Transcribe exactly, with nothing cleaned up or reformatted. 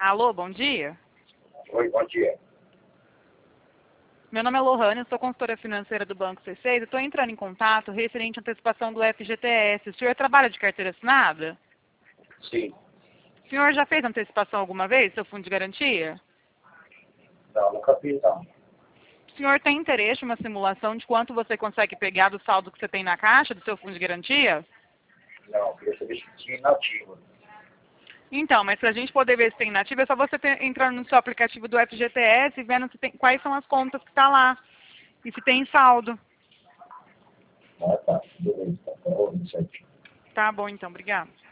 Alô, bom dia. Oi, bom dia. Meu nome é Lohane, eu sou consultora financeira do Banco C seis. Estou entrando em contato referente à antecipação do F G T S. O senhor trabalha de carteira assinada? Sim. O senhor já fez antecipação alguma vez, seu fundo de garantia? Não, nunca fiz, não. O senhor tem interesse em uma simulação de quanto você consegue pegar do saldo que você tem na caixa do seu fundo de garantia? Não, eu queria saber se tinha inativo. Então, mas para a gente poder ver se tem inativo, é só você ter, entrar no seu aplicativo do F G T S e vendo se tem, quais são as contas que está lá e se tem saldo. Ah, tá. Beleza. Tá bom, certinho. Tá bom, então. Obrigada.